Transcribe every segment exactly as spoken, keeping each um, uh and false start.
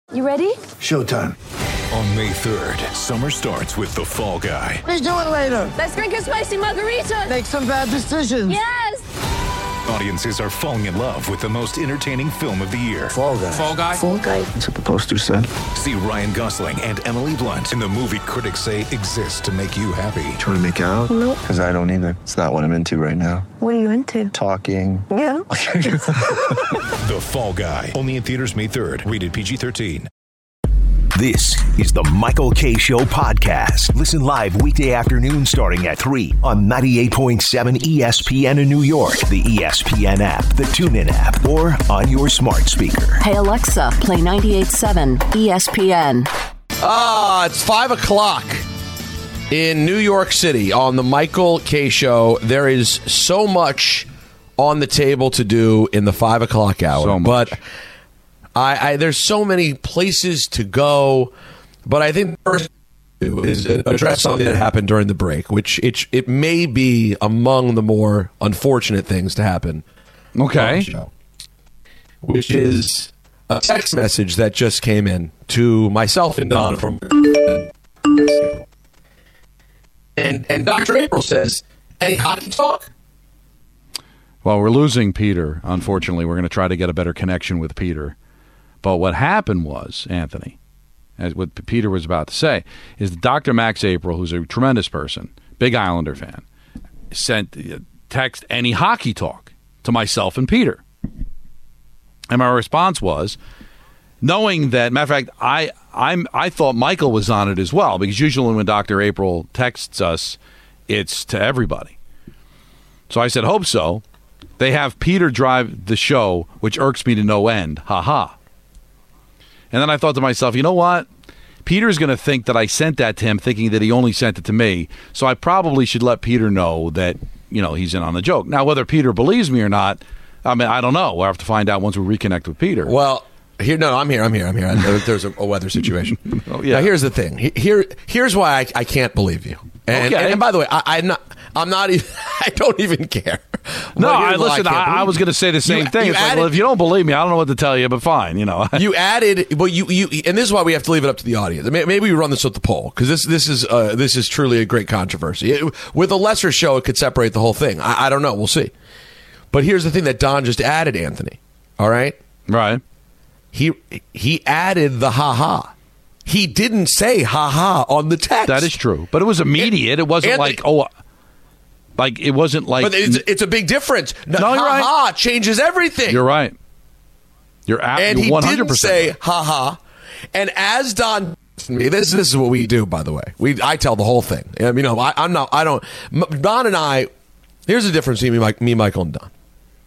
You ready? Showtime. On May third, summer starts with The Fall Guy. Let's do it later. Let's drink a spicy margarita. Make some bad decisions. Yes! Audiences are falling in love with the most entertaining film of the year. Fall Guy. Fall Guy? Fall Guy. That's what the poster said. See Ryan Gosling and Emily Blunt in the movie critics say exists to make you happy. Trying to make it out? Nope. Because I don't either. It's not what I'm into right now. What are you into? Talking. Yeah. The Fall Guy. Only in theaters May third. Rated P G thirteen. This is the Michael Kay Show podcast. Listen live weekday afternoon starting at three on ninety-eight point seven E S P N in New York, the E S P N app, the TuneIn app, or on your smart speaker. Hey, Alexa, play ninety-eight point seven E S P N. Ah, it's five o'clock in New York City on the Michael Kay Show. There is so much on the table to do in the five o'clock hour. So much. But I, I, there's so many places to go, but I think the first is address something that happened during the break, which it, it may be among the more unfortunate things to happen. Okay. On the show, which is a text message that just came in to myself and Don from and and Doctor April says, "Any hockey talk?" Well, we're losing Peter. Unfortunately, we're going to try to get a better connection with Peter. But what happened was, Anthony, as what Peter was about to say, is that Doctor Max April, who's a tremendous person, big Islander fan, sent text any hockey talk to myself and Peter. And my response was, knowing that, matter of fact, I I'm I thought Michael was on it as well, because usually when Doctor April texts us, it's to everybody. So I said, hope so. They have Peter drive the show, which irks me to no end. Ha ha. And then I thought to myself, you know what? Peter's going to think that I sent that to him, thinking that he only sent it to me. So I probably should let Peter know that, you know, he's in on the joke. Now, whether Peter believes me or not, I mean, I don't know. We'll have to find out once we reconnect with Peter. Well, here, no, I'm here. I'm here. I'm here. There's a, a weather situation. Oh, yeah. Now, here's the thing. Here, here's why I, I can't believe you. And, Okay. and, and by the way, I, I'm not. I'm not even. I don't even care. No, But I here's why listen. can't I, I believe was you. going to say the same You- thing. you It's like, added- well, if you don't believe me, I don't know what to tell you, but fine, you know. You added, well, you you, and this is why we have to leave it up to the audience. Maybe we run this with the poll, because this this is uh, this is truly a great controversy. It, with a lesser show, it could separate the whole thing. I, I don't know. We'll see. But here's the thing that Don just added, Anthony. All right, Right. he he added the ha ha. He didn't say ha ha on the text. That is true. But it was immediate. It wasn't Anthony- like, oh, like it wasn't like. But it's, it's a big difference. No, No, you're ha right. ha changes everything. You're right. You're, a- and you're he one hundred didn't percent say right. ha ha. And as Don, me, this this is what we do. By the way, we I tell the whole thing. I mean, you know, I, I'm not. I don't. M- Don and I. Here's the difference between me, Mike, me, Michael, and Don.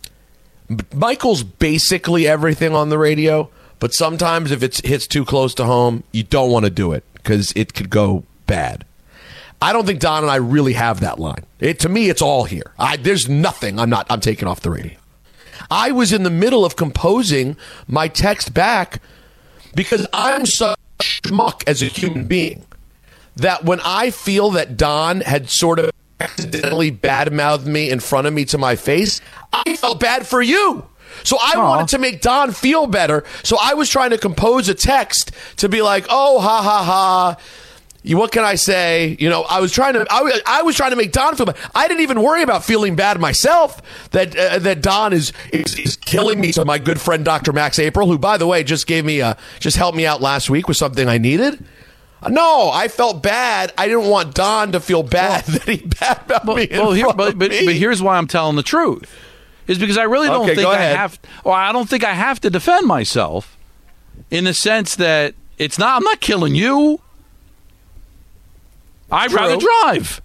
M- Michael's basically everything on the radio, but sometimes if it hits too close to home, you don't want to do it because it could go bad. I don't think Don and I really have that line. It, to me, it's all here. I, there's nothing I'm not. I'm taking off the radio. I was in the middle of composing my text back because I'm such a schmuck as a human being that when I feel that Don had sort of accidentally badmouthed me in front of me to my face, I felt bad for you. So I Aww. wanted to make Don feel better. So I was trying to compose a text to be like, oh, ha, ha, ha. You, what can I say? You know, I was trying to. I, was- I was trying to make Don feel bad. I didn't even worry about feeling bad myself. That uh, that Don is, is is killing me. So my good friend Doctor Max April, who by the way just gave me a just helped me out last week with something I needed. No, I felt bad. I didn't want Don to feel bad that he bad about Well, me. in well, here, front but, of but, me. but here's why I'm telling the truth. Is because I really don't Okay, think go I ahead. have. Well, I don't think I have to defend myself, in the sense that it's not. I'm not killing you. I'd True. rather drive.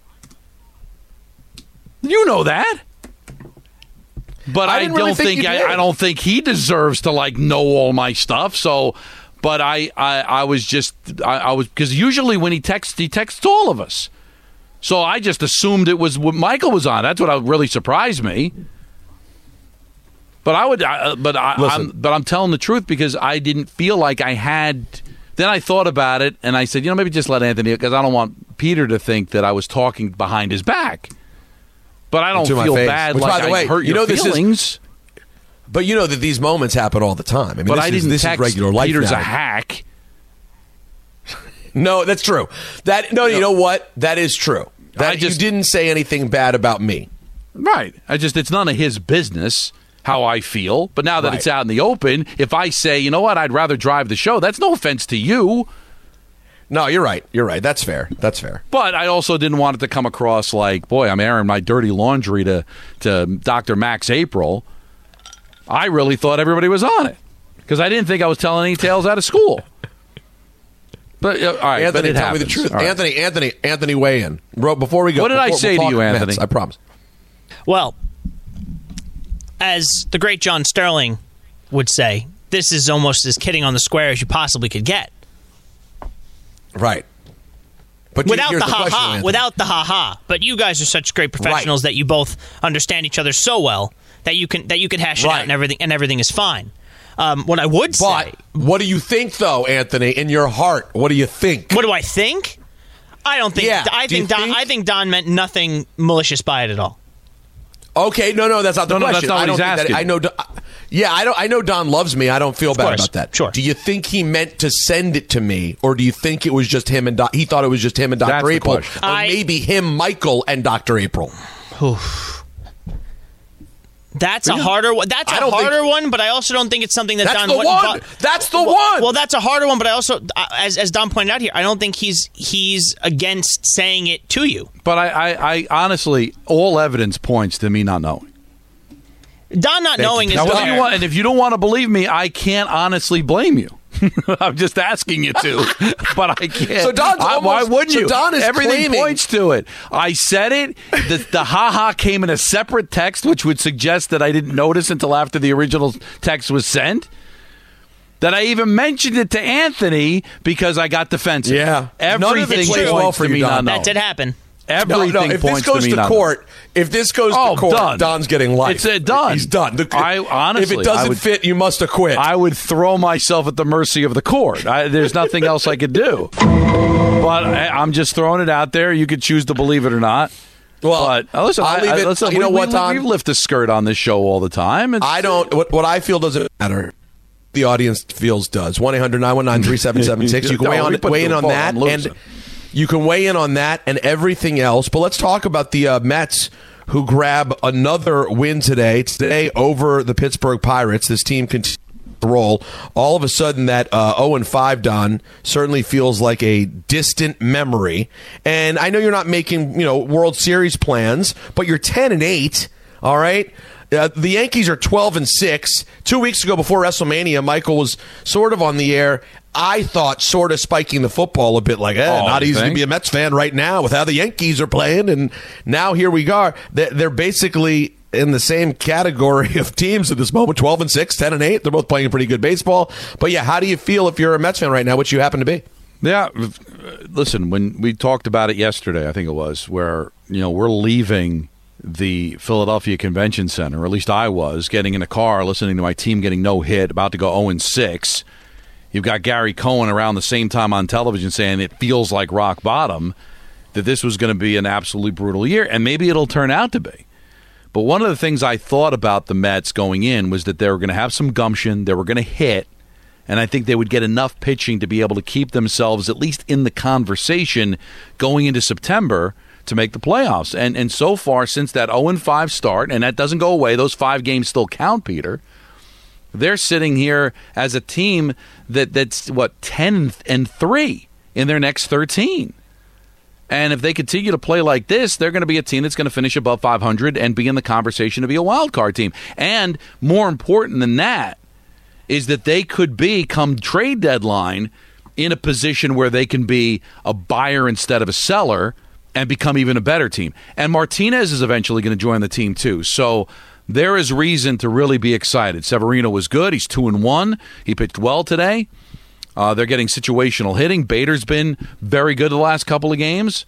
You know that. But I I, didn't don't really think think, you I, did. I don't think he deserves to like know all my stuff. So, but I I, I was just I, I was because usually when he texts he texts all of us. So I just assumed it was what Michael was on. That's what really surprised me. But I would, I, but I, Listen. I'm, but I'm telling the truth because I didn't feel like I had. Then I thought about it and I said, you know, maybe just let Anthony, because I don't want Peter to think that I was talking behind his back. But I don't To my feel face. bad Which, like by the I way, hurt you your know, this is- feelings. But you know that these moments happen all the time. I mean, but this I is, didn't this text is regular life Peter's now. a hack. No, that's true. That no, you know what? That is true. That I just- you didn't say anything bad about me. Right. I just it's none of his business how I feel. But now that Right. it's out in the open, if I say, you know what, I'd rather drive the show, that's no offense to you. No, you're right. You're right. That's fair. That's fair. But I also didn't want it to come across like, boy, I'm airing my dirty laundry to, to Doctor Max April. I really thought everybody was on it because I didn't think I was telling any tales out of school. But uh, all right, Anthony, but it tell happens. me the truth. All right. Anthony, Anthony, Anthony, weigh in. Bro, before we go, What did I before- say we'll to you, talk Anthony? Mets, I promise. Well, as the great John Sterling would say, this is almost as kidding on the square as you possibly could get. Right. But Without here's the question, ha-ha. Anthony. Without the ha-ha. But you guys are such great professionals Right. that you both understand each other so well that you can that you can hash it Right. out and everything and everything is fine. Um, what I would But say... what do you think, though, Anthony? In your heart, what do you think? What do I think? I don't think... Yeah, I do you think Don, think- I think Don meant nothing malicious by it at all. Okay, no, no, that's not the No, no, question. that's not what I don't he's think that- asking. I know. Don- Yeah, I don't. I know Don loves me. I don't feel bad course. about that. Sure. Do you think he meant to send it to me, or do you think it was just him and Doc- he thought it was just him and That's Doctor the April, or question. I- maybe him, Michael, and Doctor April? That's a harder one. That's I a don't think- harder one, but I also don't think it's something that That's Don the wouldn't one. vo- That's the well, one. Well, that's a harder one, but I also, uh, as as Don pointed out here, I don't think he's he's against saying it to you. But I, I, I honestly, all evidence points to me not knowing. Don not knowing is Now, whether fair. you want, and if you don't want to believe me, I can't honestly blame you. I'm just asking you to, but I can't. So Don's I- why almost- wouldn't so you? Don is Everything claiming- points to it. I said it. The, the ha-ha came in a separate text, which would suggest that I didn't notice until after the original text was sent. That I even mentioned it to Anthony because I got defensive. Yeah. None of it Everything plays points well for to you, me Don. not knowing. that did happen. Everything no, no. If this points goes to me to not court, if this goes Oh, to court, done. Don's getting life. It's, uh, done. He's done. The- I- honestly, if it doesn't I would- fit, you must acquit. I would throw myself at the mercy of the court. I, there's nothing else I could do. But I, I'm just throwing it out there. You could choose to believe it or not. Well, but uh, listen, I'll I, leave I, it- listen, you we, know what, we, Don? we lift a skirt on this show all the time. It's, I don't. What, what I feel doesn't matter. The audience feels does. one eight hundred nine one nine three seven seven six. You can No, weigh, on, we put weigh in the on vote. that. I'm losing. And you can weigh in on that and everything else. But let's talk about the uh, Mets, who grab another win today. Today over the Pittsburgh Pirates. This team continues to roll. All of a sudden, that uh, oh and five, Don, certainly feels like a distant memory. And I know you're not making, you know, World Series plans, but you're ten and eight. All right. Uh, the Yankees are twelve and six. Two weeks ago, before WrestleMania, Michael was sort of on the air. I thought sort of spiking the football a bit, like, eh, Oh, not you easy think? to be a Mets fan right now with how the Yankees are playing. And now here we are. They're they're basically in the same category of teams at this moment, twelve and six, ten and eight. They're both playing pretty good baseball. But yeah, how do you feel if you're a Mets fan right now, which you happen to be? Yeah, listen, when we talked about it yesterday, I think it was, where, you know, we're leaving the Philadelphia Convention Center, or at least I was, getting in a car, listening to my team getting no hit, about to go oh and six. You've got Gary Cohen around the same time on television saying it feels like rock bottom, that this was going to be an absolutely brutal year, and maybe it'll turn out to be. But one of the things I thought about the Mets going in was that they were going to have some gumption, they were going to hit, and I think they would get enough pitching to be able to keep themselves at least in the conversation going into September to make the playoffs. And and so far, since that oh and five start, and that doesn't go away, those five games still count, Peter, they're sitting here as a team that that's, what, ten and three in their next thirteen. And if they continue to play like this, they're going to be a team that's going to finish above five hundred and be in the conversation to be a wild card team. And more important than that is that they could be, come trade deadline, in a position where they can be a buyer instead of a seller and become even a better team. And Martinez is eventually going to join the team too. So there is reason to really be excited. Severino was good. He's two and one. He pitched well today. Uh, they're getting situational hitting. Bader's been very good the last couple of games.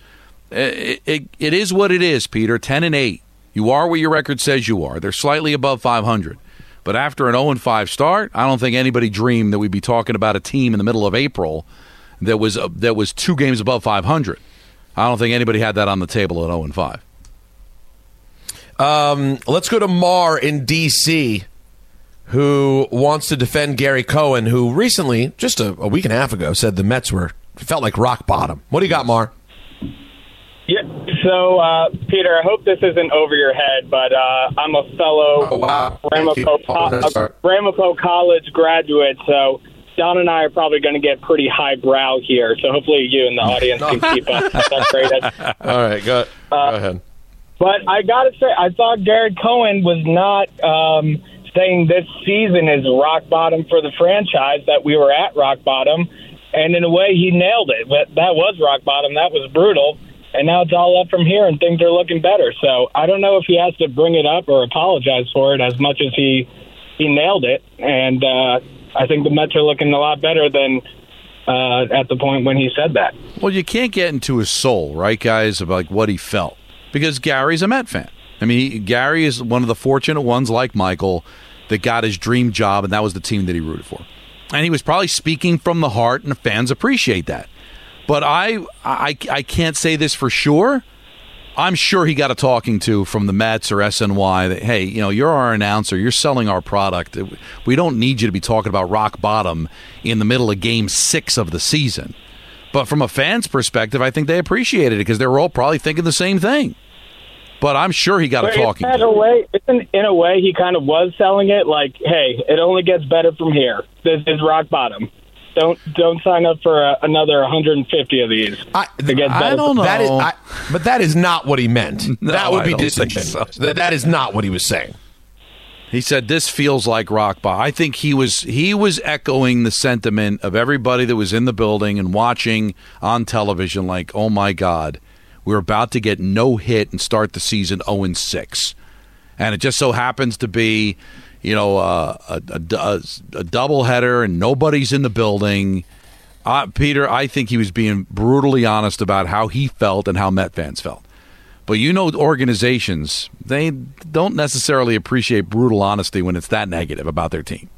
It, it, it is what it is, Peter. ten and eight. You are what your record says you are. They're slightly above five hundred. But after an oh and five start, I don't think anybody dreamed that we'd be talking about a team in the middle of April that was uh, that was two games above five hundred. I don't think anybody had that on the table at oh and five. Um, let's go to Mar in D C, who wants to defend Gary Cohen, who recently, just a, a week and a half ago, said the Mets were felt like rock bottom. What do you got, Mar? Yeah. So, uh, Peter, I hope this isn't over your head, but uh, I'm a fellow Oh, wow. Ramapo, Oh, that's uh, right. Ramapo College graduate, so Don and I are probably going to get pretty highbrow here. So hopefully you and the audience can keep up. That's great. That's, All right, go, uh, go ahead. But I got to say, I thought Garrett Cohen was not um, saying this season is rock bottom for the franchise, that we were at rock bottom. And in a way, he nailed it. But that was rock bottom. That was brutal. And now it's all up from here, and things are looking better. So I don't know if he has to bring it up or apologize for it as much as he he nailed it. And uh, I think the Mets are looking a lot better than uh, at the point when he said that. Well, you can't get into his soul, right, guys, about like what he felt. Because Gary's a Met fan. I mean, he, Gary is one of the fortunate ones like Michael that got his dream job, and that was the team that he rooted for. And he was probably speaking from the heart, and the fans appreciate that. But I, I, I can't say this for sure. I'm sure he got a talking to from the Mets or S N Y that, hey, you know, you're our announcer. You're selling our product. We don't need you to be talking about rock bottom in the middle of game six of the season. But from a fan's perspective, I think they appreciated it because they were all probably thinking the same thing. But I'm sure he got But a talking in to. a way, in, in a way, he kind of was selling it like, hey, it only gets better from here. This is rock bottom. Don't don't sign up for a, another one hundred fifty of these. I, It gets I better. don't know. That is, I, but that is not what he meant. No, that would I be don't think disingenuous. so. That, that is not what he was saying. He said this feels like rock bottom. I think he was he was echoing the sentiment of everybody that was in the building and watching on television like, oh my God, we're about to get no hit and start the season oh and six. And it just so happens to be, you know, uh, a, a, a, a doubleheader and nobody's in the building. Uh, Peter, I think he was being brutally honest about how he felt and how Met fans felt. But you know, organizations, they don't necessarily appreciate brutal honesty when it's that negative about their team.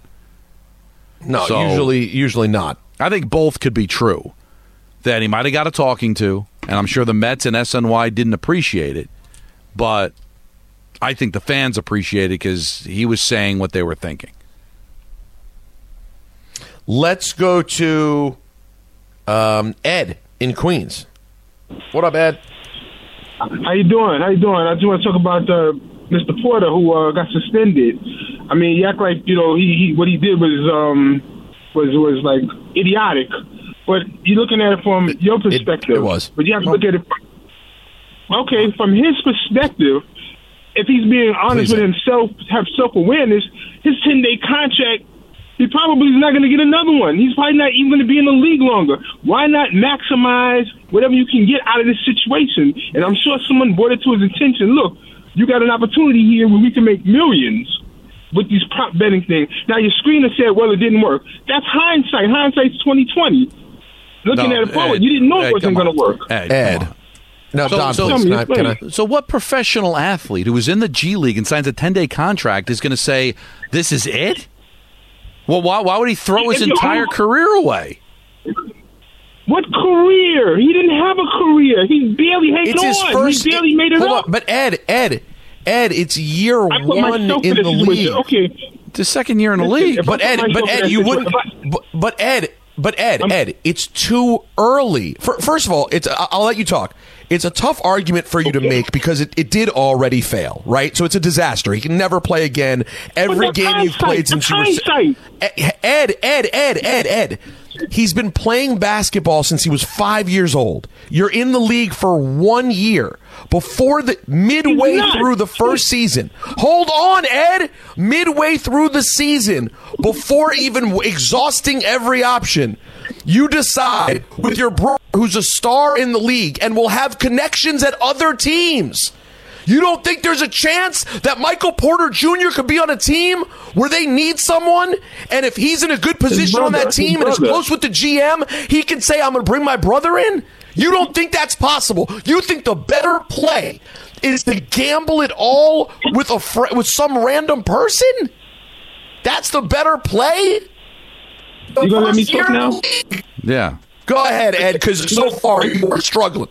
No, So- usually usually not. I think both could be true. That he might have got a talking to, and I'm sure the Mets and S N Y didn't appreciate it, but I think the fans appreciate it because he was saying what they were thinking. Let's go to um, Ed in Queens. What up, Ed? How you doing? How you doing? I just want to talk about uh, Mister Porter, who uh, got suspended. I mean, you act like you know he, he what he did was um was was like idiotic, but you're looking at it from your perspective. It, it was, but you have to look at it. From, okay, from his perspective, if he's being honest Please. with himself, have self awareness, his ten day contract. He probably is not going to get another one. He's probably not even going to be in the league longer. Why not maximize whatever you can get out of this situation? And I'm sure someone brought it to his attention. Look, you got an opportunity here where we can make millions with these prop betting things. Now, your screener said, well, it didn't work. That's hindsight. Hindsight's twenty twenty. Looking No, at it forward, Ed, you didn't know Ed, it wasn't come going to on. work. Ed, come Ed. on. No, So- Don, so- please. Can I, Tell can me, I? So what professional athlete who was in the G League and signs a ten-day contract is going to say, this is it? Well, why, why would he throw his If you- entire career away? What career? He didn't have a career. He barely hanged It's on. his first. he barely made it hold up. on, but Ed, Ed, Ed, it's year I put one myself in in the this league. situation. Okay. It's his second year in the Listen, league. if I But put Ed, myself but in Ed, that you situation- wouldn't. if I- But, but Ed, but Ed, Ed, it's too early. For, first of all, it's. I- I'll let you talk. It's a tough argument for you to make because it, it did already fail, right? So it's a disaster. He can never play again. Every that's game you've hindsight. played since That's you were hindsight. Ed, Ed, Ed, Ed, Ed, Ed. He's been playing basketball since he was five years old. You're in the league for one year. Before the midway He's not. through the first season. Hold on, Ed. Midway through the season, before even exhausting every option, you decide with your brother, who's a star in the league and will have connections at other teams. You don't think there's a chance that Michael Porter Junior could be on a team where they need someone? And if he's in a good position on brother, that team his and is brother. close with the G M, he can say, I'm going to bring my brother in? You don't think that's possible? You think the better play is to gamble it all with a fr- with some random person? That's the better play? The You gonna let me first year talk in the now? league? Yeah. Go ahead, Ed, because so far you are struggling.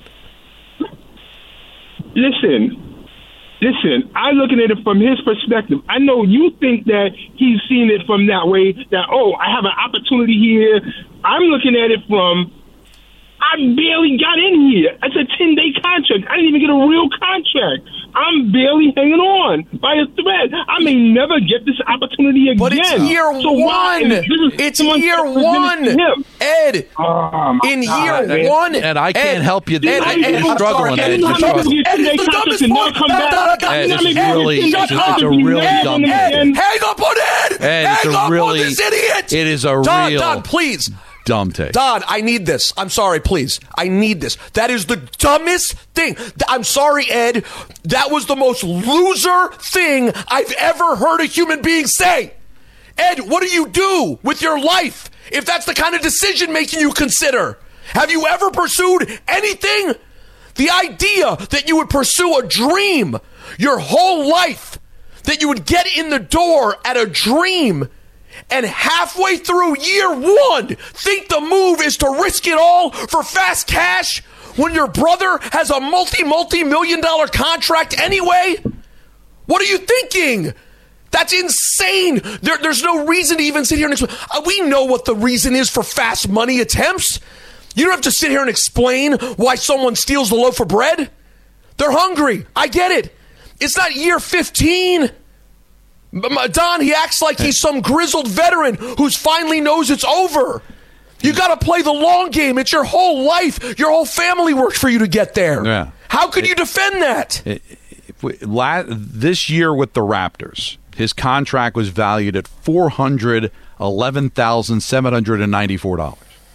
Listen, listen, I'm looking at it from his perspective. I know you think that he's seen it from that way, that, oh, I have an opportunity here. I'm looking at it from I barely got in here. It's a ten-day contract. I didn't even get a real contract. I'm barely hanging on by a thread. I may never get this opportunity again. But it's year so why, one. It's year one. Ed, oh in God, year man. one. And I can't Ed, help you. Ed, Ed, Ed, Ed, you're I'm struggling. sorry, Ed, Ed, you're I'm struggling. Ed, it's the dumbest point. Ed, this is really, Shut it's, up. it's a really Ed, dumb Ed, take. hang up on Ed. Ed, hang it's a up really, on this idiot. It is a Don, real Don, please. dumb take. Don, I need this. I'm sorry, please. I need this. That is the dumbest thing. I'm sorry, Ed. That was the most loser thing I've ever heard a human being say. Ed, what do you do with your life if that's the kind of decision making you consider? Have you ever pursued anything? The idea that you would pursue a dream your whole life, that you would get in the door at a dream, and halfway through year one, think the move is to risk it all for fast cash when your brother has a multi, multi-million dollar contract anyway? What are you thinking? That's insane. There, there's no reason to even sit here and explain. Uh, we know what the reason is for fast money attempts. You don't have to sit here and explain why someone steals the loaf of bread. They're hungry. I get it. It's not year fifteen. Don, he acts like he's some grizzled veteran who's finally knows it's over. You got to play the long game. It's your whole life. Your whole family worked for you to get there. Yeah. How could you defend that? It, it, la- this year with the Raptors, his contract was valued at four hundred eleven thousand seven hundred ninety-four dollars.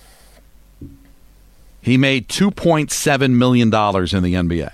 He made two point seven million dollars in the N B A.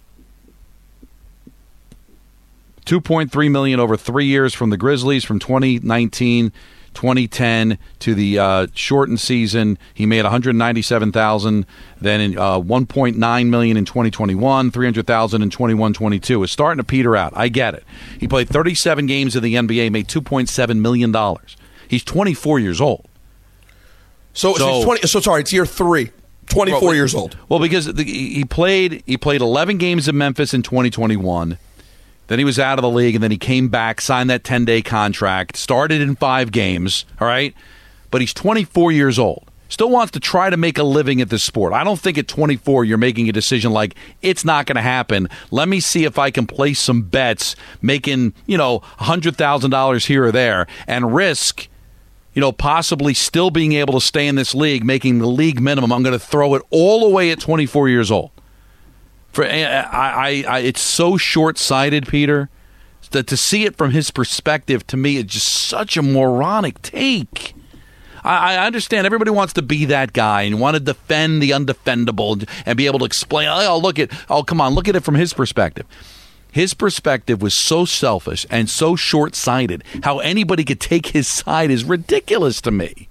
two point three million dollars over three years from the Grizzlies from twenty nineteen, twenty ten to the uh, shortened season. He made one hundred ninety-seven thousand dollars, then in, uh, one point nine million dollars in twenty twenty-one, three hundred thousand dollars in twenty-one twenty-two. It's starting to peter out. I get it. He played thirty-seven games in the N B A, made two point seven million dollars. He's twenty-four years old. So, so, So- it's twenty, so sorry, it's year three. twenty-four Well, years old. Well, because the, he played he played eleven games in Memphis in twenty twenty-one. Then he was out of the league, and then he came back, signed that ten-day contract, started in five games, all right? But he's twenty-four years old. Still wants to try to make a living at this sport. I don't think at twenty-four you're making a decision like, it's not going to happen. Let me see if I can place some bets, making, you know, one hundred thousand dollars here or there, and risk, you know, possibly still being able to stay in this league, making the league minimum. I'm going to throw it all away at twenty-four years old. For I, I, I, it's so short-sighted, Peter, that to see it from his perspective, to me, it's just such a moronic take. I, I understand everybody wants to be that guy and want to defend the undefendable and be able to explain. Oh, look at, oh, come on, look at it from his perspective. His perspective was so selfish and so short-sighted. How anybody could take his side is ridiculous to me.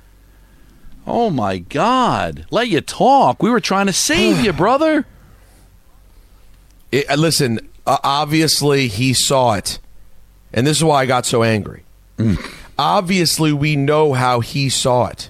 Oh, my God. Let you talk. We were trying to save you, brother. It, listen, uh, obviously he saw it, and this is why I got so angry. Mm. Obviously, we know how he saw it.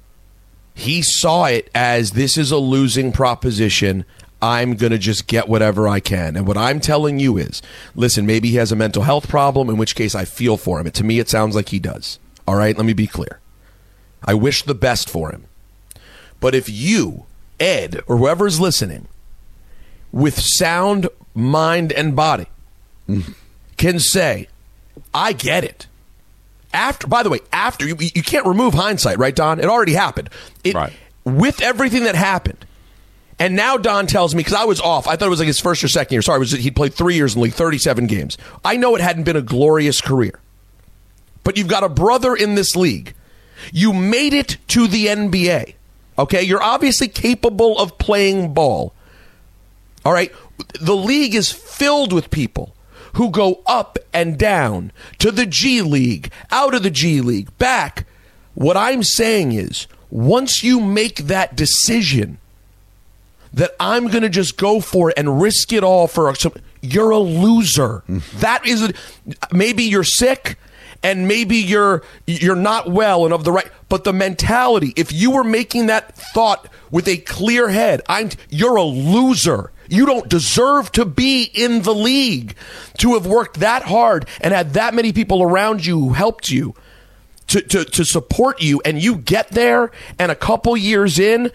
He saw it as, this is a losing proposition. I'm going to just get whatever I can. And what I'm telling you is, listen, maybe he has a mental health problem, in which case I feel for him. And to me, it sounds like he does. All right, let me be clear. I wish the best for him. But if you, Ed, or whoever's listening, with sound mind and body, can say, I get it. After, by the way, after, you, you can't remove hindsight, right, Don? It already happened. It, right. With everything that happened, and now Don tells me, because I was off, I thought it was like his first or second year. Sorry, it was, he played three years in the league, thirty-seven games. I know it hadn't been a glorious career. But you've got a brother in this league. You made it to the N B A. Okay? You're obviously capable of playing ball. All right? The league is filled with people who go up and down to the G League, out of the G League, back. What I'm saying is, once you make that decision that I'm going to just go for it and risk it all for some, you're a loser. That is a, maybe you're sick and maybe you're you're not well and of the right, but the mentality, if you were making that thought with a clear head, I'm you're a loser. You don't deserve to be in the league, to have worked that hard and had that many people around you who helped you to, to, to support you, and you get there and a couple years in,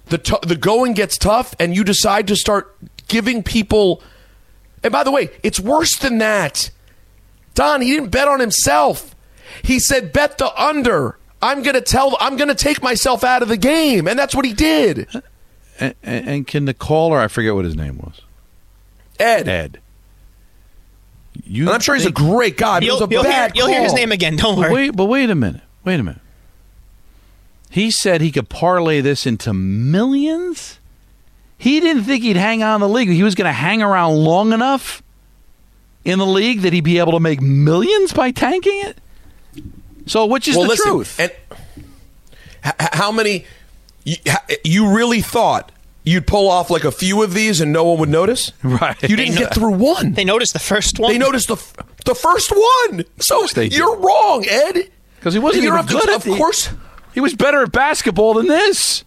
the t- the going gets tough, and you decide to start giving people. And by the way, it's worse than that. Don, he didn't bet on himself. He said, bet the under. I'm going to tell, I'm going to take myself out of the game. And that's what he did. And, and, and can the caller, I forget what his name was. Ed. Ed. You and I'm sure he's a great guy, but it was a you'll bad hear, You'll hear his name again, don't but worry. Wait, but wait a minute. Wait a minute. He said he could parlay this into millions? He didn't think he'd hang on in the league. He was going to hang around long enough in the league that he'd be able to make millions by tanking it? So which is well, the listen, truth? And h- how many you, you really thought you'd pull off like a few of these and no one would notice? Right. You didn't get through one. They noticed the first one. They noticed the the first one. So you're wrong, Ed. Because he wasn't you're even good to, at Of the, course. He was better at basketball than this.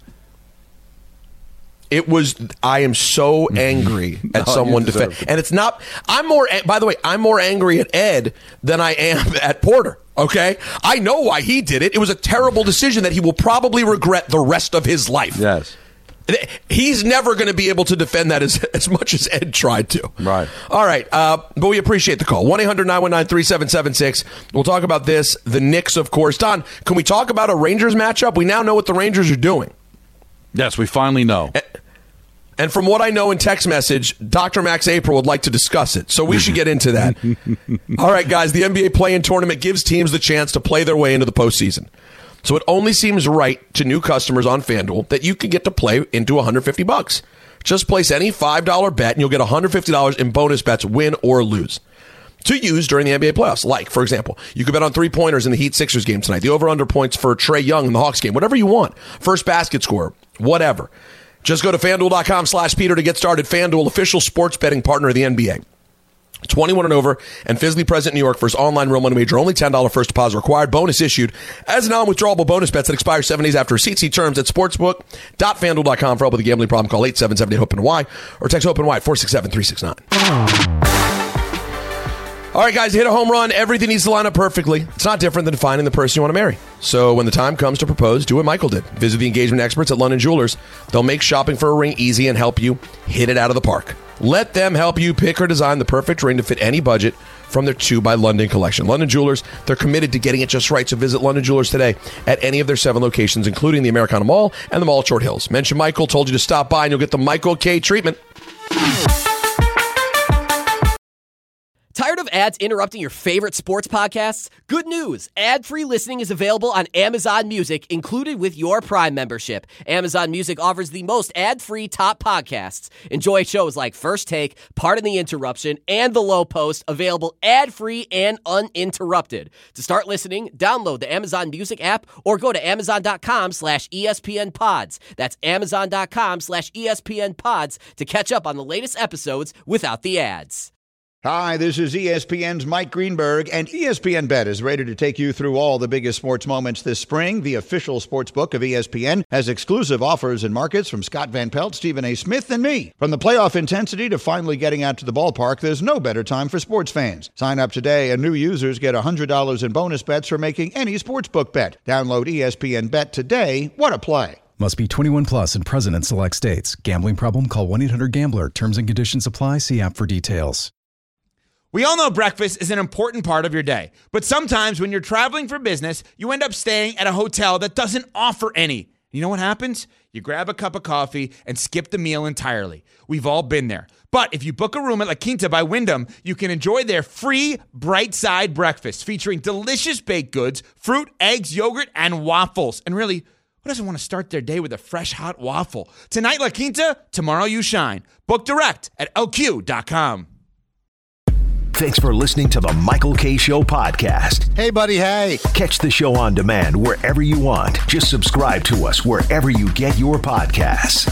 It was. I am so angry at No, someone you deserve defend, it. and it's not. I'm more. By the way, I'm more angry at Ed than I am at Porter. Okay, I know why he did it. It was a terrible decision that he will probably regret the rest of his life. Yes, he's never going to be able to defend that as as much as Ed tried to. Right. All right, uh, but we appreciate the call. one eight hundred nine one nine three seven seven six. We'll talk about this. The Knicks, of course. Don, can we talk about a Rangers matchup? We now know what the Rangers are doing. Yes, we finally know. And from what I know in text message, Doctor Max April would like to discuss it. So we should get into that. All right, guys, the N B A play-in tournament gives teams the chance to play their way into the postseason. So it only seems right to new customers on FanDuel that you can get to play into one hundred fifty bucks. Just place any five dollar bet and you'll get one hundred fifty dollars in bonus bets, win or lose, to use during the N B A playoffs. Like, for example, you could bet on three-pointers in the Heat-Sixers game tonight, the over-under points for Trae Young in the Hawks game, whatever you want, first basket score, whatever. Just go to FanDuel.com slash Peter to get started. FanDuel, official sports betting partner of the N B A. twenty-one and over and physically present in New York. First online real money wager. Only ten dollars first deposit required. Bonus issued as an non-withdrawable bonus bets that expire seven days after receipt. See terms at sportsbook dot fanduel dot com. For help with a gambling problem, call eight seven seven eight HOPE N Y or text HOPE N Y at four six seven three six nine. All right, guys, hit a home run. Everything needs to line up perfectly. It's not different than finding the person you want to marry. So when the time comes to propose, do what Michael did. Visit the engagement experts at London Jewelers. They'll make shopping for a ring easy and help you hit it out of the park. Let them help you pick or design the perfect ring to fit any budget from their two by London collection. London Jewelers, they're committed to getting it just right. So visit London Jewelers today at any of their seven locations, including the Americana Mall and the Mall at Short Hills. Mention Michael, told you to stop by, and you'll get the Michael K treatment. Tired of ads interrupting your favorite sports podcasts? Good news! Ad-free listening is available on Amazon Music, included with your Prime membership. Amazon Music offers the most ad-free top podcasts. Enjoy shows like First Take, Pardon the Interruption, and The Low Post, available ad-free and uninterrupted. To start listening, download the Amazon Music app or go to amazon.com slash ESPN pods. That's amazon.com slash ESPN pods to catch up on the latest episodes without the ads. Hi, this is E S P N's Mike Greenberg, and E S P N Bet is ready to take you through all the biggest sports moments this spring. The official sports book of E S P N has exclusive offers and markets from Scott Van Pelt, Stephen A. Smith, and me. From the playoff intensity to finally getting out to the ballpark, there's no better time for sports fans. Sign up today, and new users get one hundred dollars in bonus bets for making any sportsbook bet. Download E S P N Bet today. What a play. Must be twenty-one plus and present in select states. Gambling problem? Call one eight hundred gambler. Terms and conditions apply. See app for details. We all know breakfast is an important part of your day, but sometimes when you're traveling for business, you end up staying at a hotel that doesn't offer any. You know what happens? You grab a cup of coffee and skip the meal entirely. We've all been there. But if you book a room at La Quinta by Wyndham, you can enjoy their free Bright Side breakfast featuring delicious baked goods, fruit, eggs, yogurt, and waffles. And really, who doesn't want to start their day with a fresh, hot waffle? Tonight, La Quinta, tomorrow you shine. Book direct at L Q dot com. Thanks for listening to the Michael K. Show podcast. Hey, buddy, hey. Catch the show on demand wherever you want. Just subscribe to us wherever you get your podcasts.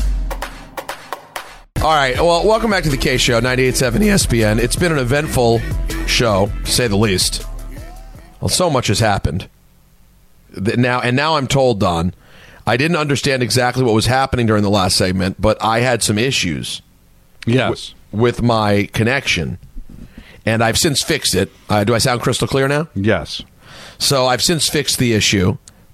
All right, well, welcome back to the K Show, ninety-eight point seven E S P N. It's been an eventful show, to say the least. Well, so much has happened. Now, and now I'm told, Don, I didn't understand exactly what was happening during the last segment, but I had some issues yes. w- with my connection. And I've since fixed it. Uh, do I sound crystal clear now? Yes. So I've since fixed the issue.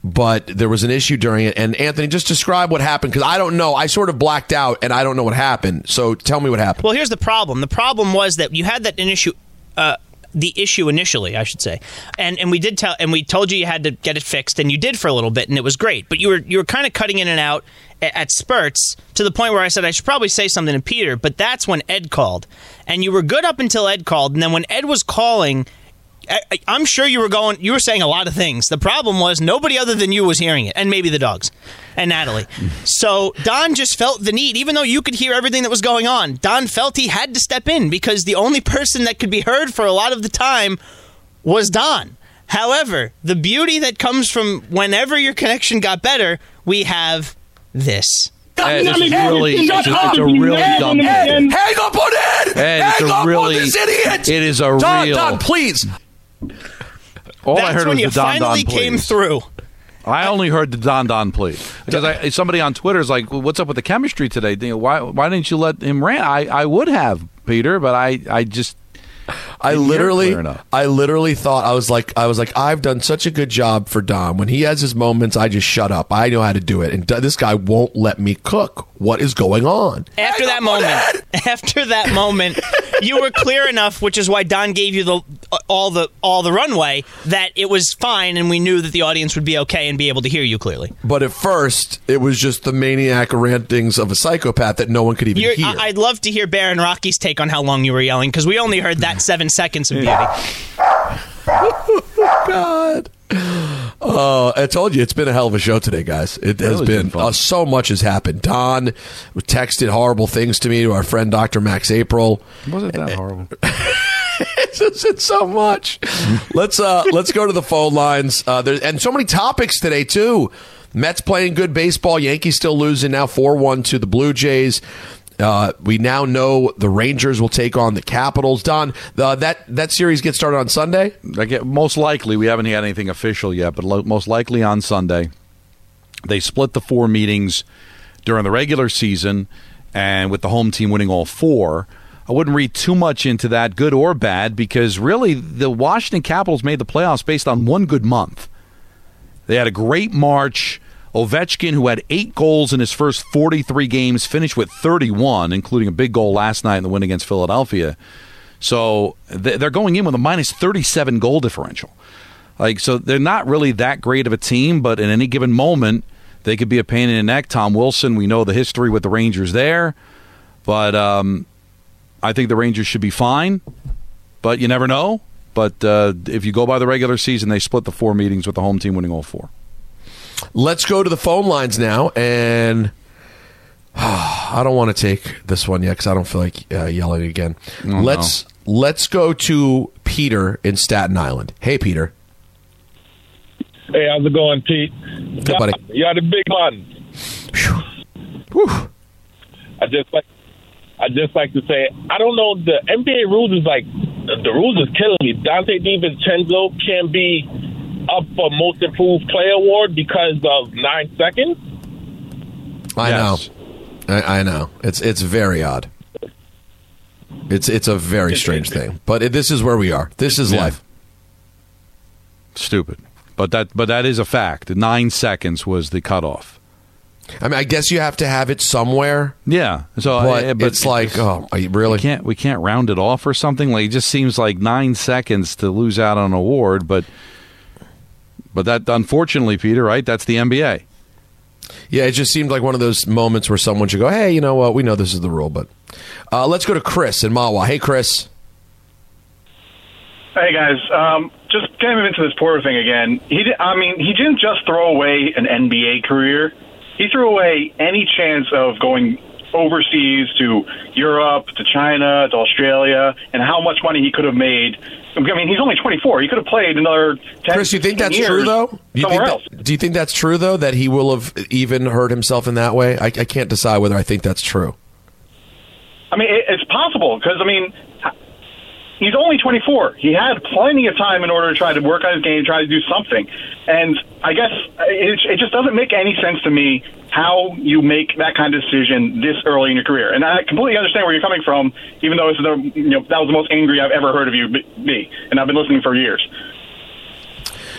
but there was an issue during it. And Anthony, just describe what happened, because I don't know. I sort of blacked out, and I don't know what happened. So tell me what happened. Well, here's the problem. The problem was that you had that an issue. Uh, the issue initially, I should say, and and we did tell, and we told you you had to get it fixed, and you did for a little bit, and it was great. But you were you were kind of cutting in and out at, at spurts to the point where I said I should probably say something to Peter. But that's when Ed called, and you were good up until Ed called, and then when Ed was calling, I, I, I'm sure you were going, you were saying a lot of things. The problem was nobody other than you was hearing it, and maybe the dogs and Natalie. So Don just felt the need, even though you could hear everything that was going on, Don felt he had to step in because the only person that could be heard for a lot of the time was Don. However, the beauty that comes from whenever your connection got better, we have this. Ed, this is really, it's a, it's a really dumb thing. Hang up on Ed! Ed, Hang it's a up really, on this idiot! It is a Don, real... Don, please! All That's I heard when was you the Don finally Don came please. through. I only heard the Don Don please. Because I, somebody on Twitter is like, well, what's up with the chemistry today? You know, why why didn't you let him rant? I, I would have, Peter, but I, I just... I literally, I literally thought I was like, I was like, I've done such a good job for Dom. When he has his moments, I just shut up. I know how to do it, and this guy won't let me cook. What is going on? After that moment, after that moment, you were clear enough, which is why Don gave you the all the all the runway, that it was fine, and we knew that the audience would be okay and be able to hear you clearly. But at first, it was just the maniac rantings of a psychopath that no one could even You're, hear. I- I'd love to hear Baron Rocky's take on how long you were yelling, because we only heard that seven seconds of beauty. Oh, God. Uh, I told you, it's been a hell of a show today, guys. It has Really been, been fun. uh, so much has happened. Don texted horrible things to me, to our friend Doctor Max April. Wasn't that horrible? It's just it's so much. let's uh, let's go to the phone lines. Uh, there, and so many topics today, too. Mets playing good baseball. Yankees still losing now four one to the Blue Jays. Uh, we now know the Rangers will take on the Capitals. Don, the, that that series gets started on Sunday? I get, most likely, we haven't had anything official yet, but lo- most likely on Sunday. They split the four meetings during the regular season, and with the home team winning all four. I wouldn't read too much into that, good or bad, because really the Washington Capitals made the playoffs based on one good month. They had a great March. Ovechkin, who had eight goals in his first forty-three games, finished with thirty-one, including a big goal last night in the win against Philadelphia. So they're going in with a minus thirty-seven goal differential. Like, so they're not really that great of a team, but in any given moment, they could be a pain in the neck. Tom Wilson, we know the history with the Rangers there, but um, I think the Rangers should be fine, but you never know. But uh, if you go by the regular season, they split the four meetings with the home team winning all four. Let's go to the phone lines now, and oh, I don't want to take this one yet because I don't feel like uh, yelling again. Oh, let's no. let's go to Peter in Staten Island. Hey, Peter. Hey, how's it going, Pete? Good, buddy. You're the big one. Whew. I just like I just like to say I don't know, the N B A rules is like the rules is killing me. Dante DiVincenzo can be up for most improved player award because of nine seconds. I Yes. know. I, I know. It's it's very odd. It's it's a very strange thing, but it, this is where we are. This is Yeah. life. Stupid, but that but that is a fact. Nine seconds was the cutoff. I mean, I guess you have to have it somewhere. Yeah, so But uh, but it's like, oh, are you really? We can't we can't round it off or something. Like, it just seems like nine seconds to lose out on an award, but but that unfortunately, Peter, right? That's the N B A. Yeah, it just seemed like one of those moments where someone should go, hey, you know what? We know this is the rule, but uh, let's go to Chris in Mahwah. Hey, Chris. Hey guys, um, just getting into this Porter thing again. He, did, I mean, he didn't just throw away an N B A career. He threw away any chance of going overseas to Europe, to China, to Australia, and how much money he could have made. I mean, he's only twenty-four. He could have played another ten, Chris, you think that's years true, though? Do you somewhere think else. that, do you think that's true, though, that he will have even hurt himself in that way? I, I can't decide whether I think that's true. I mean, it, it's possible because, I mean, he's only twenty-four. He had plenty of time in order to try to work on his game, try to do something. And I guess it, it just doesn't make any sense to me how you make that kind of decision this early in your career. And I completely understand where you're coming from, even though it's the, you know, that was the most angry I've ever heard of you be. And I've been listening for years.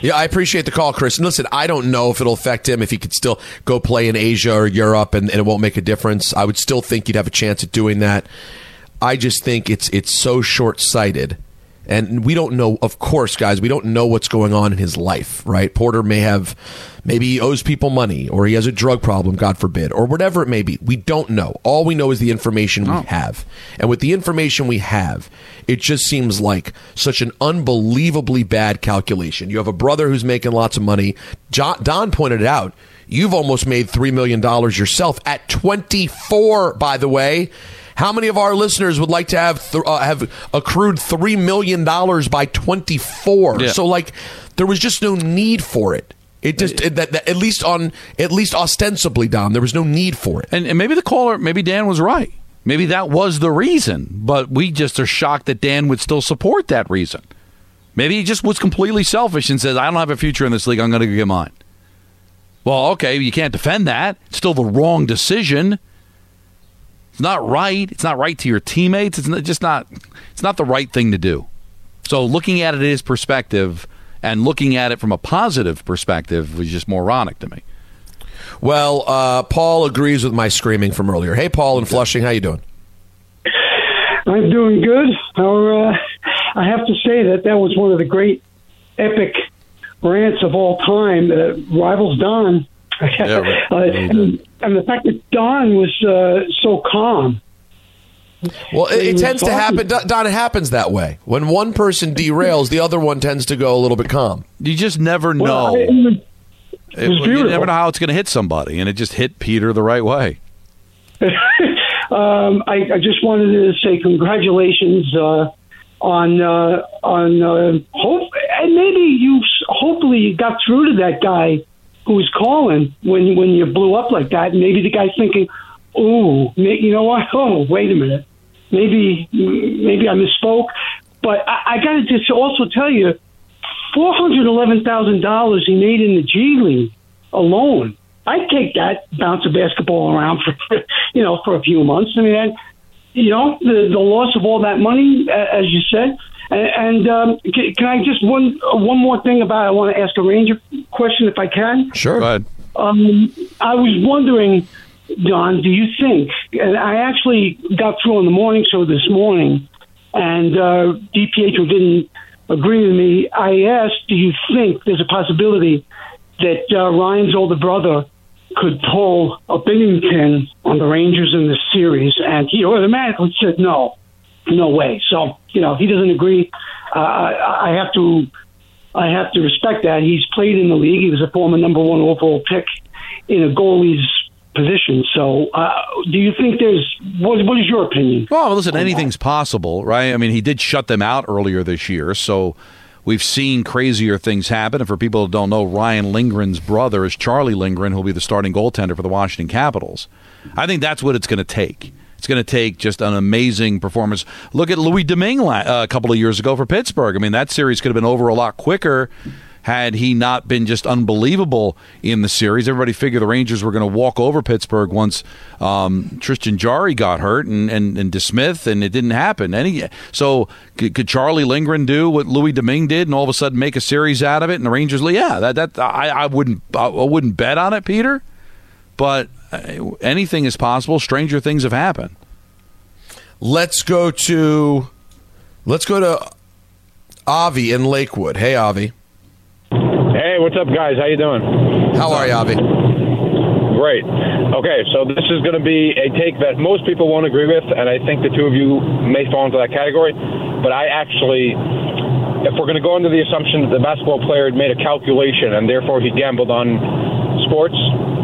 Yeah, I appreciate the call, Chris. And listen, I don't know if it'll affect him if he could still go play in Asia or Europe and, and it won't make a difference. I would still think he'd have a chance at doing that. I just think it's it's so short-sighted. And we don't know, of course, guys, we don't know what's going on in his life, right? Porter may have, maybe he owes people money or he has a drug problem, God forbid, or whatever it may be. We don't know. All we know is the information we have. And with the information we have, it just seems like such an unbelievably bad calculation. You have a brother who's making lots of money. John, Don pointed it out. You've almost made three million dollars yourself at twenty-four, by the way. How many of our listeners would like to have th- uh, have accrued three million dollars by twenty-four? Yeah. So, like, there was just no need for it. It just it, that, that, at least on at least ostensibly, Dom, there was no need for it. And, and maybe the caller, maybe Dan was right. Maybe that was the reason, but we just are shocked that Dan would still support that reason. Maybe he just was completely selfish and says, "I don't have a future in this league. I'm going to get mine." Well, okay, you can't defend that. It's still the wrong decision. It's not right. It's not right to your teammates. It's not, just not. It's not the right thing to do. So looking at it as perspective and looking at it from a positive perspective was just moronic to me. Well, uh, Paul agrees with my screaming from earlier. Hey, Paul in Flushing, how you doing? I'm doing good. Our, uh, I have to say that that was one of the great epic rants of all time. Uh, rivals Don. Yeah, right. uh, and, and the fact that Don was uh, so calm. Well, it, it tends to happen, Don, it happens that way. When one person derails, the other one tends to go a little bit calm. You just never know. Well, I, it was, it was it, you never know how it's going to hit somebody, and it just hit Peter the right way. um, I, I just wanted to say congratulations uh, on uh, on uh, hope, and maybe you hopefully you got through to that guy who was calling when when you blew up like that. And maybe the guy's thinking, "Ooh, you know what? Oh, wait a minute. Maybe maybe I misspoke." But I, I got to just also tell you, four hundred eleven thousand dollars he made in the G League alone. I'd take that, bounce a basketball around for, you know, for a few months. I mean, that, you know, the, the loss of all that money, as you said. And, and um, can, can I just one one more thing about? I want to ask a Ranger question if I can. Sure. Go ahead. Um, I was wondering, Don, do you think? And I actually got through on the morning show this morning, and uh, DiPietro didn't agree with me. I asked, do you think there's a possibility that uh, Ryan's older brother could pull a Bennington on the Rangers in this series? And he automatically said no. No way. So, you know, he doesn't agree. Uh, I, I have to I have to respect that. He's played in the league. He was a former number one overall pick in a goalie's position. So uh, do you think there's what, what is your opinion? Well, listen, anything's possible, right? I mean, he did shut them out earlier this year, so we've seen crazier things happen. And for people who don't know, Ryan Lindgren's brother is Charlie Lindgren, who'll be the starting goaltender for the Washington Capitals. I think that's what it's going to take. It's going to take just an amazing performance. Look at Louis Domingue uh, a couple of years ago for Pittsburgh. I mean, that series could have been over a lot quicker had he not been just unbelievable in the series. Everybody figured the Rangers were going to walk over Pittsburgh once um, Tristan Jarry got hurt and, and, and DeSmith, and it didn't happen. Any, so could, could Charlie Lindgren do what Louis Domingue did and all of a sudden make a series out of it? And the Rangers, yeah, that that I, I wouldn't I wouldn't bet on it, Peter, but anything is possible. Stranger things have happened. Let's go to let's go to Avi in Lakewood. Hey, Avi. Hey, what's up, guys? How you doing? How are you, Avi? Great. Okay, so this is going to be a take that most people won't agree with, and I think the two of you may fall into that category. But I actually, if we're going to go into the assumption that the basketball player had made a calculation and therefore he gambled on sports,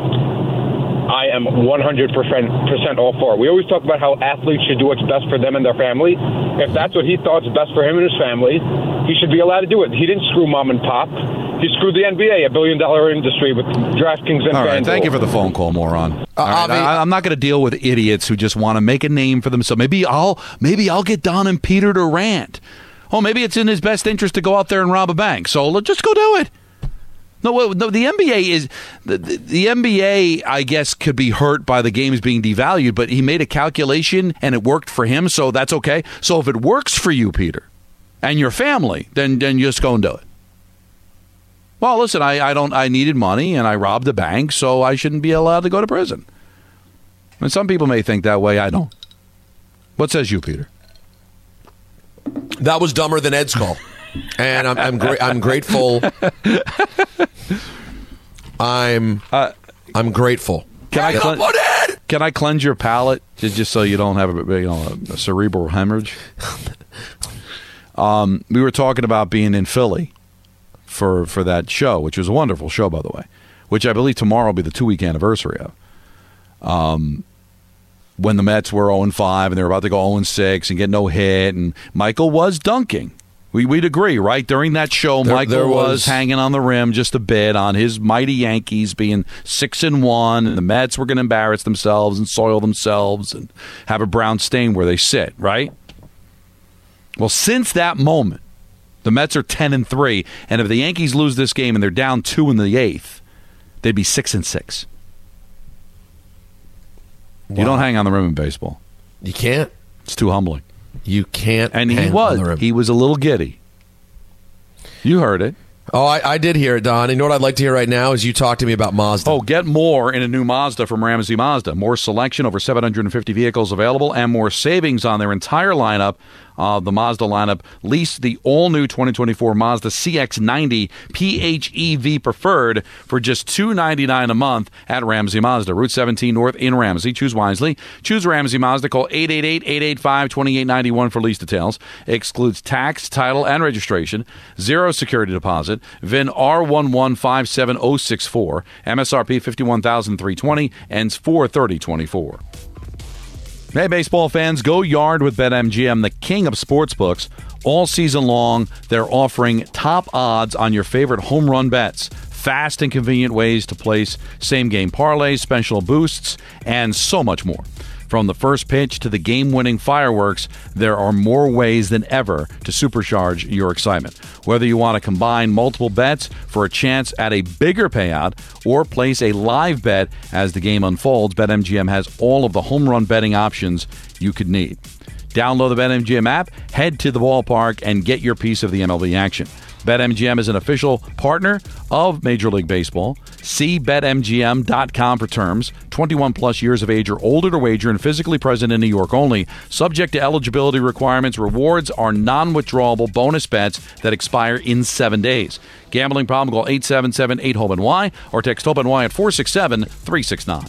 I am one hundred percent all for it. We always talk about how athletes should do what's best for them and their family. If that's what he thought is best for him and his family, he should be allowed to do it. He didn't screw mom and pop. He screwed the N B A, a billion-dollar industry with DraftKings and All right, FanDuel. thank you for the phone call, moron. Uh, All right, I, I'm not going to deal with idiots who just want to make a name for themselves. Maybe I'll maybe I'll get Don and Peter to rant. Oh, maybe it's in his best interest to go out there and rob a bank. So let's just go do it. No, no, the N B A is the, the the N B A. I guess could be hurt by the games being devalued, but he made a calculation and it worked for him, so that's okay. So if it works for you, Peter, and your family, then then just go and do it. Well, listen, I, I don't. I needed money, and I robbed a bank, so I shouldn't be allowed to go to prison. And some people may think that way. I don't. What says you, Peter? That was dumber than Ed's call, and I'm I'm, gra- I'm grateful. I'm uh, I'm grateful. Can I clean, can I cleanse your palate just, just so you don't have a, you know, a cerebral hemorrhage? um, we were talking about being in Philly for for that show, which was a wonderful show, by the way, which I believe tomorrow will be the two-week anniversary of. Um, when the Mets were oh and five and they were about to go oh and six and get no hit, and Michael was dunking. We, we'd agree, right? During that show, there, Michael there was, was hanging on the rim just a bit on his mighty Yankees being six and one, and the Mets were going to embarrass themselves and soil themselves and have a brown stain where they sit, right? Well, since that moment, the Mets are ten and three, and if the Yankees lose this game and they're down two in the eighth, they'd be six and six. Wow. You don't hang on the rim in baseball. You can't. It's too humbling. You can't. And he hang was. on the rim. He was a little giddy. You heard it. Oh, I, I did hear it, Don. You know what I'd like to hear right now is you talk to me about Mazda. Oh, get more in a new Mazda from Ramsey Mazda. More selection, over seven hundred fifty vehicles available, and more savings on their entire lineup. Uh, the Mazda lineup. Lease the all-new twenty twenty-four Mazda C X ninety P H E V Preferred for just two hundred ninety-nine dollars a month at Ramsey Mazda. Route seventeen North in Ramsey. Choose wisely. Choose Ramsey Mazda. Call eight eight eight, eight eight five, two eight nine one for lease details. Excludes tax, title, and registration. Zero security deposit. V I N R one one five seven zero six four. M S R P fifty-one thousand three hundred twenty dollars. Ends four thirty twenty-four. Hey, baseball fans, go yard with BetMGM, the king of sportsbooks. All season long, they're offering top odds on your favorite home run bets. Fast and convenient ways to place same-game parlays, special boosts, and so much more. From the first pitch to the game-winning fireworks, there are more ways than ever to supercharge your excitement. Whether you want to combine multiple bets for a chance at a bigger payout or place a live bet as the game unfolds, BetMGM has all of the home run betting options you could need. Download the BetMGM app, head to the ballpark, and get your piece of the M L B action. BetMGM is an official partner of Major League Baseball. See Bet M G M dot com for terms. twenty-one plus years of age or older to wager and physically present in New York only. Subject to eligibility requirements. Rewards are non-withdrawable bonus bets that expire in seven days. Gambling problem? Call eight seven seven, eight, hope N Y or text hope N Y at four six seven, three six nine.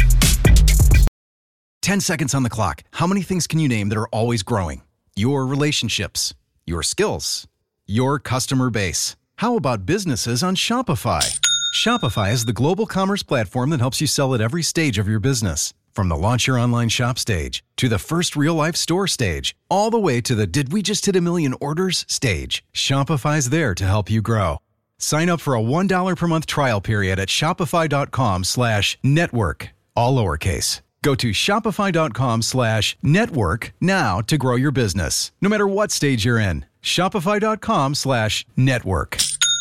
ten seconds on the clock. How many things can you name that are always growing? Your relationships, your skills, your customer base. How about businesses on Shopify? Shopify is the global commerce platform that helps you sell at every stage of your business. From the launch your online shop stage to the first real life store stage, all the way to the did we just hit a million orders stage. Shopify's there to help you grow. Sign up for a one dollar per month trial period at shopify.com slash network, all lowercase. Go to shopify.com slash network now to grow your business, no matter what stage you're in. Shopify.com slash network.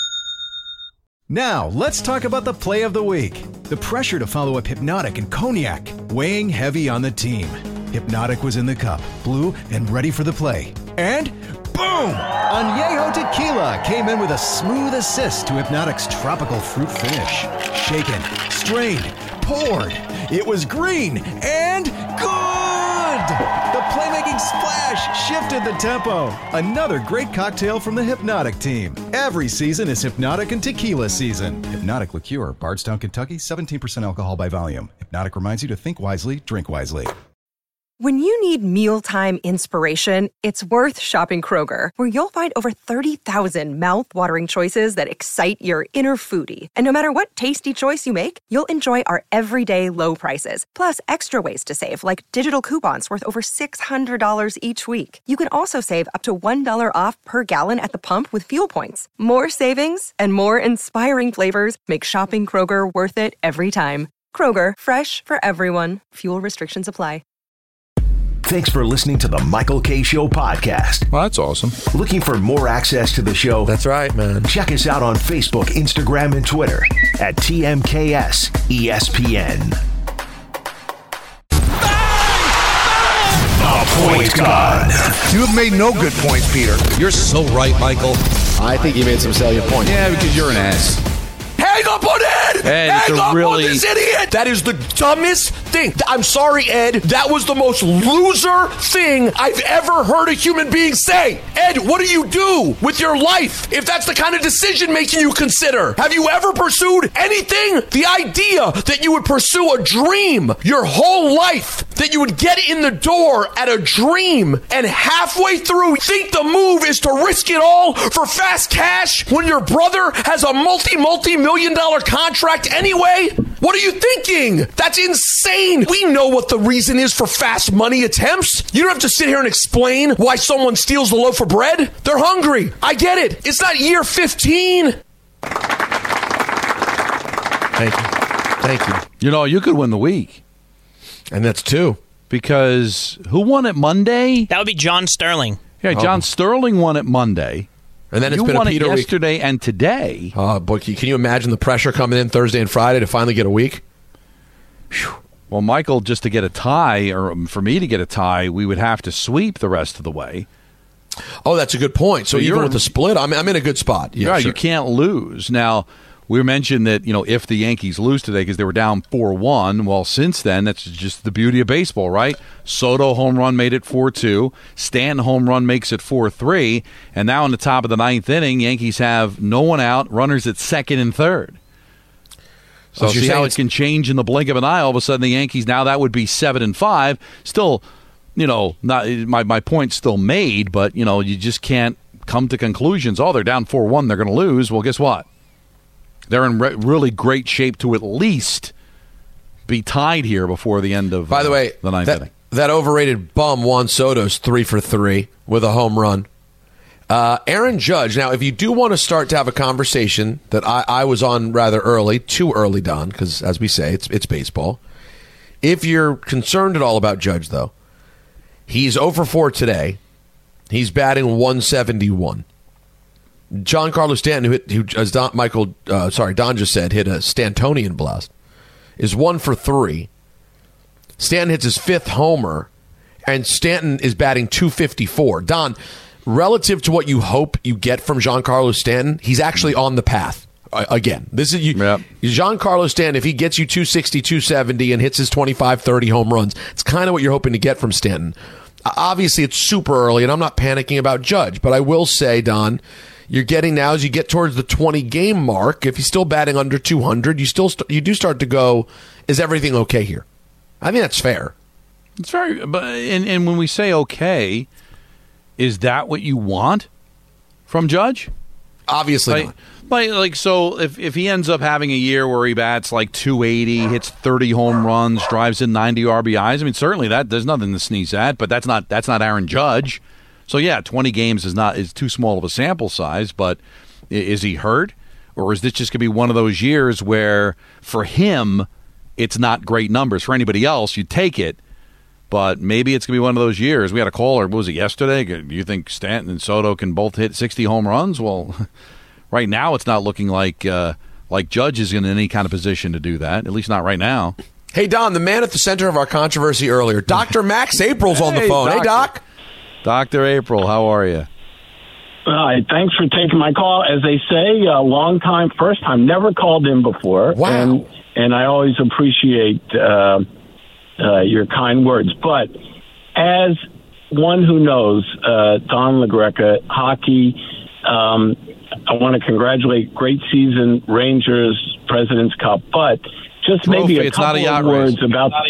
Now, let's talk about the play of the week. The pressure to follow up Hypnotic and Cognac, weighing heavy on the team. Hypnotic was in the cup, blue, and ready for the play. And boom! Añejo Tequila came in with a smooth assist to Hypnotic's tropical fruit finish. Shaken, strained, poured. It was green and good! The playmaking splash shifted the tempo. Another great cocktail from the Hypnotic team. Every season is Hypnotic and Tequila season. Hypnotic Liqueur, Bardstown, Kentucky, seventeen percent alcohol by volume. Hypnotic reminds you to think wisely, drink wisely. When you need mealtime inspiration, it's worth shopping Kroger, where you'll find over thirty thousand mouth-watering choices that excite your inner foodie. And no matter what tasty choice you make, you'll enjoy our everyday low prices, plus extra ways to save, like digital coupons worth over six hundred dollars each week. You can also save up to one dollar off per gallon at the pump with fuel points. More savings and more inspiring flavors make shopping Kroger worth it every time. Kroger, fresh for everyone. Fuel restrictions apply. Thanks for listening to the Michael K. Show podcast. Well, that's awesome. Looking for more access to the show? That's right, man. Check us out on Facebook, Instagram, and Twitter at T M K S E S P N. The Point God. You have made no good points, Peter. You're so right, Michael. I think you made some salient points. Yeah, because you're an ass. Hang up on Ed! Ed, Hang it's a up really- on this idiot! That is the dumbest thing. I'm sorry, Ed. That was the most loser thing I've ever heard a human being say. Ed, what do you do with your life if that's the kind of decision making you consider? Have you ever pursued anything? The idea that you would pursue a dream your whole life, that you would get in the door at a dream and halfway through think the move is to risk it all for fast cash when your brother has a multi, multi million dollar contract anyway? What are you thinking? That's insane. We know what the reason is for fast money attempts. You don't have to sit here and explain why someone steals the loaf of bread. They're hungry. I get it. It's not year fifteen. Thank you. Thank you. You know, you could win the week. And that's two. Because who won it Monday? That would be John Sterling. Yeah, John Oh. Sterling won it Monday. And then it's you been won a Peter it week. yesterday and today. Oh, boy, can you imagine the pressure coming in Thursday and Friday to finally get a week? Whew. Well, Michael, just to get a tie, or for me to get a tie, we would have to sweep the rest of the way. Oh, that's a good point. So, So even you're- with the split, I'm, I'm in a good spot. Yeah, right, sure. you can't lose. Now, we mentioned that, you know, if the Yankees lose today because they were down four one, well, since then, that's just the beauty of baseball, right? Soto home run made it four two. Stanton home run makes it four three. And now in the top of the ninth inning, Yankees have no one out, runners at second and third. So Oh, so you're see how saying it can change in the blink of an eye. All of a sudden, the Yankees, now that would be seven and five. Still, you know, not my, my point's still made, but, you know, you just can't come to conclusions. Oh, they're down four one, they're going to lose. Well, guess what? They're in re- really great shape to at least be tied here before the end of By the uh, way, the ninth that, inning. that overrated bum Juan Soto's three for three with a home run. Uh, Aaron Judge. Now, if you do want to start to have a conversation that I, I was on rather early, too early, Don, because as we say, it's it's baseball. If you're concerned at all about Judge, though, he's oh for four today. He's batting one seventy-one. Giancarlo Stanton, who, hit, who as Don, Michael, uh, sorry, Don just said, hit a Stantonian blast, is one for three. Stanton hits his fifth homer, and Stanton is batting two fifty-four. Don, relative to what you hope you get from Giancarlo Stanton, he's actually on the path. Uh, again, this is you, yep. Giancarlo Stanton, if he gets you two sixty, two seventy and hits his twenty-five, thirty home runs, it's kind of what you're hoping to get from Stanton. Uh, obviously, it's super early, and I'm not panicking about Judge, but I will say, Don, you're getting now as you get towards the twenty game mark. If he's still batting under two hundred, you still st- you do start to go, is everything okay here? I think that's fair. It's very, but and, and when we say okay, is that what you want from Judge? Obviously like, not. Like, like so, if if he ends up having a year where he bats like two eighty, hits thirty home runs, drives in ninety R B Is, I mean, certainly that there's nothing to sneeze at. But that's not that's not Aaron Judge. So yeah, twenty games is not is too small of a sample size. But is he hurt, or is this just going to be one of those years where for him it's not great numbers? For anybody else, you'd take it. But maybe it's going to be one of those years. We had a caller, what was it, yesterday? Do you think Stanton and Soto can both hit sixty home runs? Well, right now it's not looking like uh, like Judge is in any kind of position to do that, at least not right now. Hey, Don, the man at the center of our controversy earlier, Doctor Max April's on the Hey, phone. doctor. Hey, Doc. Doctor April, how are you? Hi, thanks for taking my call. As they say, a long time, first time, never called in before. Wow. And, and I always appreciate uh, uh, your kind words. But as one who knows uh, Don LaGreca, hockey, um, I want to congratulate great season, Rangers, President's Cup, but just Trophy, maybe a it's not couple a yacht of words race. about...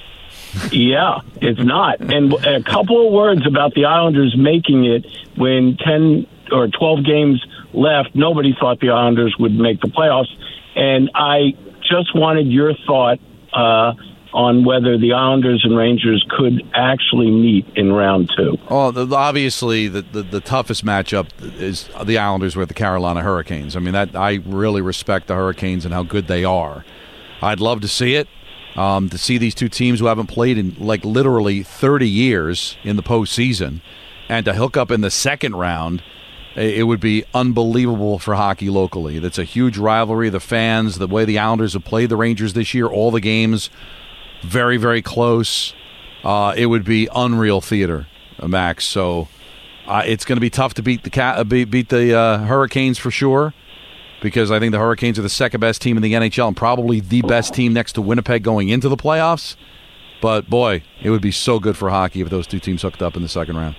Yeah, it's not. And a couple of words about the Islanders making it when ten or twelve games left. Nobody thought the Islanders would make the playoffs. And I just wanted your thought uh, on whether the Islanders and Rangers could actually meet in round two. Oh, the, obviously, the, the, the toughest matchup is the Islanders with the Carolina Hurricanes. I mean, that I really respect the Hurricanes and how good they are. I'd love to see it. Um, to see these two teams who haven't played in like literally thirty years in the postseason, and to hook up in the second round, it would be unbelievable for hockey locally. That's a huge rivalry. The fans, the way the Islanders have played the Rangers this year, all the games very, very close. Uh, it would be unreal theater, Max. So uh, it's going to be tough to beat the uh, beat, beat the uh, Hurricanes for sure, because I think the Hurricanes are the second best team in the N H L and probably the best team next to Winnipeg going into the playoffs. But boy, it would be so good for hockey if those two teams hooked up in the second round.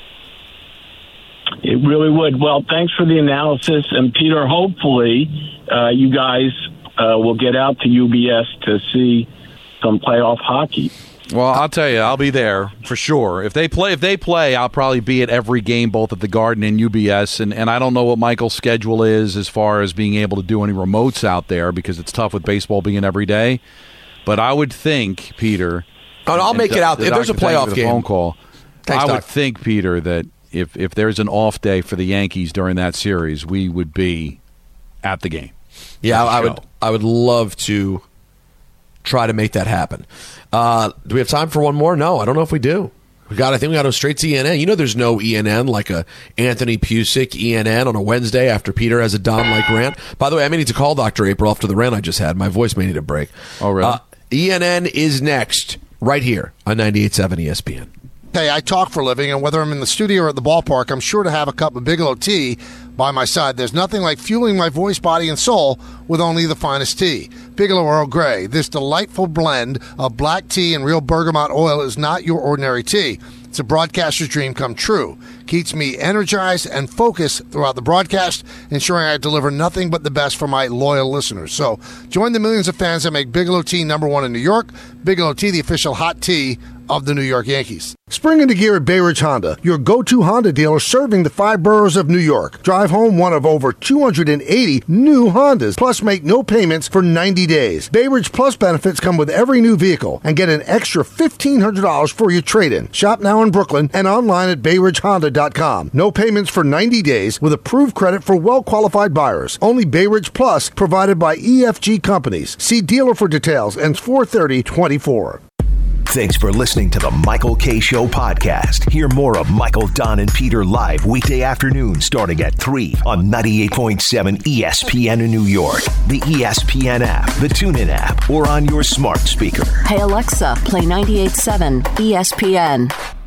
It really would. Well, thanks for the analysis. And, Peter, hopefully uh, you guys uh, will get out to U B S to see some playoff hockey. Well, I'll tell you, I'll be there for sure. If they play, if they play, I'll probably be at every game, both at the Garden and U B S. And, and I don't know what Michael's schedule is as far as being able to do any remotes out there, because it's tough with baseball being every day. But I would think, Peter, oh, I'll make it out. The if there's a playoff game, phone call. Thanks, I Doc. would think, Peter, that if if there's an off day for the Yankees during that series, we would be at the game. Yeah, I would. I would love to try to make that happen. Uh, do we have time for one more? No, I don't know if we do. We got. I think we got to go straight to E N N. You know, there's no E N N like a Anthony Pusick E N N on a Wednesday after Peter has a Don-like rant. By the way, I may need to call Doctor April after the rant I just had. My voice may need a break. Oh, really? Uh, E N N is next, right here on ninety-eight point seven E S P N. Hey, I talk for a living, and whether I'm in the studio or at the ballpark, I'm sure to have a cup of Bigelow tea by my side. There's nothing like fueling my voice, body, and soul with only the finest tea. Bigelow Earl Grey. This delightful blend of black tea and real bergamot oil is not your ordinary tea. It's a broadcaster's dream come true. Keeps me energized and focused throughout the broadcast, ensuring I deliver nothing but the best for my loyal listeners. So join the millions of fans that make Bigelow Tea number one in New York. Bigelow Tea, the official hot tea of the New York Yankees. Spring into gear at Bay Ridge Honda, your go-to Honda dealer serving the five boroughs of New York. Drive home one of over two hundred eighty new Hondas, plus make no payments for ninety days. Bay Ridge Plus benefits come with every new vehicle and get an extra fifteen hundred dollars for your trade-in. Shop now in Brooklyn and online at bay ridge honda dot com. No payments for ninety days with approved credit for well-qualified buyers. Only Bay Ridge Plus provided by E F G Companies. See dealer for details. Ends four thirty twenty-four. Thanks for listening to the Michael K. Show podcast. Hear more of Michael, Don, and Peter live weekday afternoon starting at three on ninety-eight point seven E S P N in New York, the E S P N app, the TuneIn app, or on your smart speaker. Hey, Alexa, play ninety-eight point seven E S P N.